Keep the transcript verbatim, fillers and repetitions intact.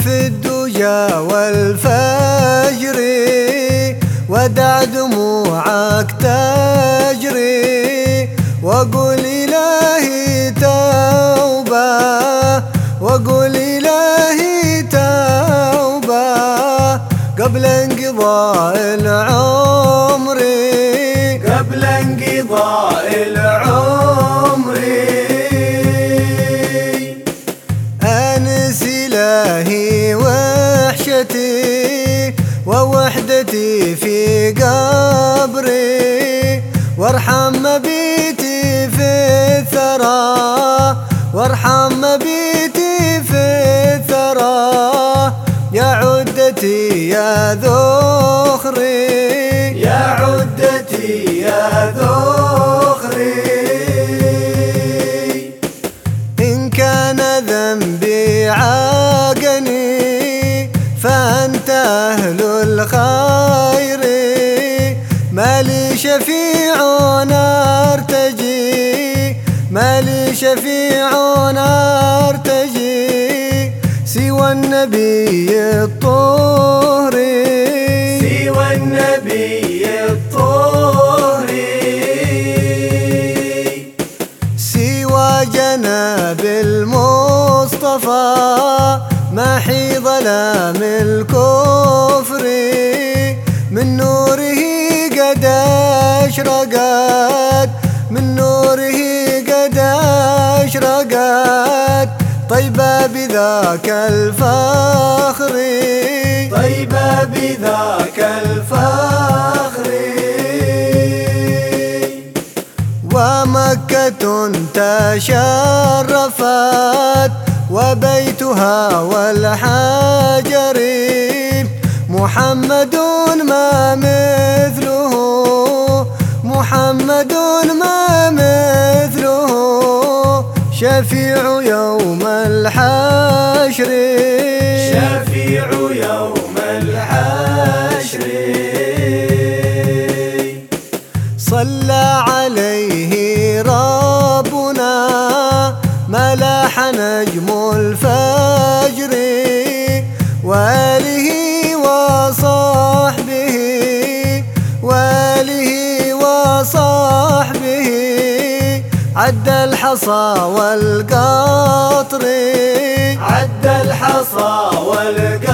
في الدجى والفجر ودع دموعك تجري، وقل إلهي توبة، وقل إلهي توبة قبل انقضاء العمر، قبل انقضاء العمر. أنس إلهي وحشتي ووحدتي في قبري، وارحم مبيتي في الثرى، وارحم مبيتي في الثرى يا عدتي يا ذخري، يا عدتي يا ذخري. إن كان ذنبي عاقني فأنت أهل الخير، ما لي شفيع أرتجي، ما لي شفيع أرتجي سوى النبي الطهر، سوى النبي الطهر. سوى جناب المصطفى محي ظلام الكفر، من نوره قد أشرقت، من نوره قد أشرقت طيبة بذاك الفخر، طيبة بذاك الفخر. ومكة تشرفت وبيتها والحجر، محمد ما مثله، محمد ما مثله شفيع يوم الحشر، شفيع يوم الحشر. صلى عليه ربنا ملاح نجم الفجر، وآله وصحبه، وآله وصحبه عد الحصى والقطر، عد الحصى والقطر.